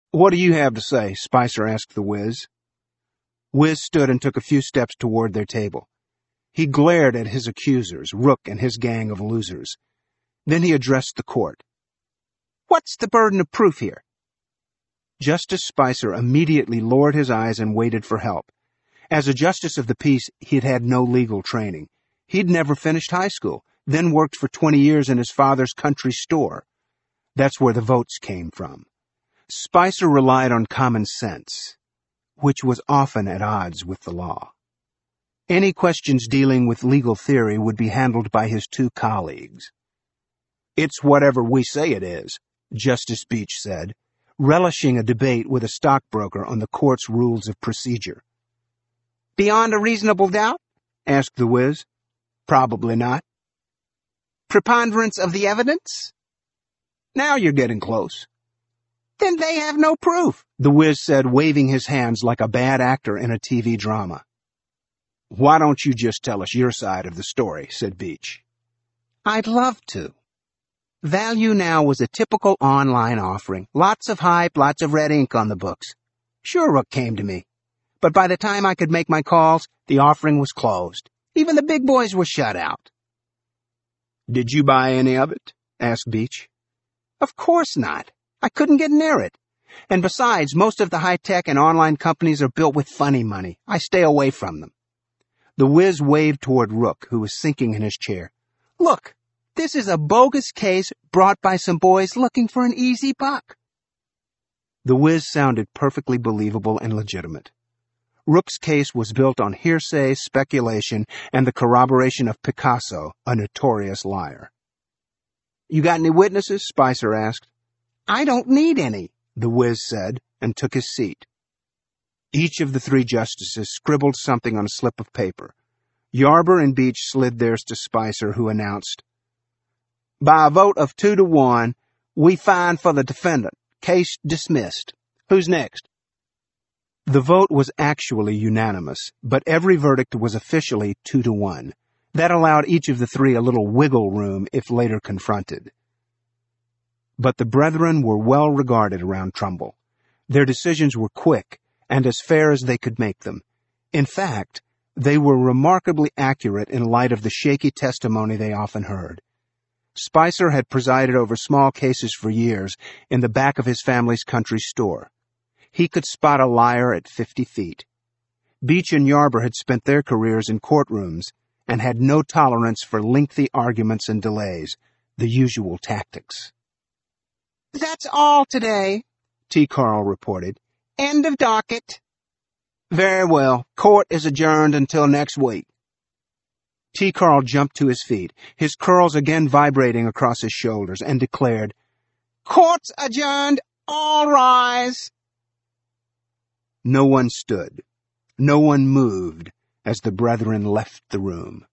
"What do you have to say?" Spicer asked the Wiz. Wiz stood and took a few steps toward their table. He glared at his accusers, Rook and his gang of losers. Then he addressed the court. "What's the burden of proof here?" Justice Spicer immediately lowered his eyes and waited for help. As a justice of the peace, he'd had no legal training. He'd never finished high school, then worked for 20 years in his father's country store. That's where the votes came from. Spicer relied on common sense, which was often at odds with the law. Any questions dealing with legal theory would be handled by his two colleagues. "It's whatever we say it is," Justice Beach said, relishing a debate with a stockbroker on the court's rules of procedure. "Beyond a reasonable doubt?" asked the Wiz. "Probably not." "Preponderance of the evidence?" "Now you're getting close." "Then they have no proof," the Wiz said, waving his hands like a bad actor in a TV drama. "Why don't you just tell us your side of the story?" said Beach. "I'd love to." Value Now was a typical online offering. Lots of hype, lots of red ink on the books. Sure, Rook came to me. But by the time I could make my calls, the offering was closed. Even the big boys were shut out. "Did you buy any of it?" asked Beach. "Of course not. I couldn't get near it. And besides, most of the high-tech and online companies are built with funny money. I stay away from them." The Wiz waved toward Rook, who was sinking in his chair. "Look, this is a bogus case brought by some boys looking for an easy buck." The Wiz sounded perfectly believable and legitimate. Rook's case was built on hearsay, speculation, and the corroboration of Picasso, a notorious liar. "You got any witnesses?" Spicer asked. "I don't need any," the Wiz said, and took his seat. Each of the three justices scribbled something on a slip of paper. Yarber and Beach slid theirs to Spicer, who announced, "By a vote of 2-1, we find for the defendant. Case dismissed. Who's next?" The vote was actually unanimous, but every verdict was officially 2-1. That allowed each of the three a little wiggle room if later confronted. But the brethren were well regarded around Trumbull. Their decisions were quick and as fair as they could make them. In fact, they were remarkably accurate in light of the shaky testimony they often heard. Spicer had presided over small cases for years in the back of his family's country store. He could spot a liar at 50 feet. Beach and Yarber had spent their careers in courtrooms and had no tolerance for lengthy arguments and delays, the usual tactics. "That's all today," T. Carl reported. "End of docket." "Very well. Court is adjourned until next week." T. Carl jumped to his feet, his curls again vibrating across his shoulders, and declared, "Court's adjourned. All rise." No one stood. No one moved as the brethren left the room.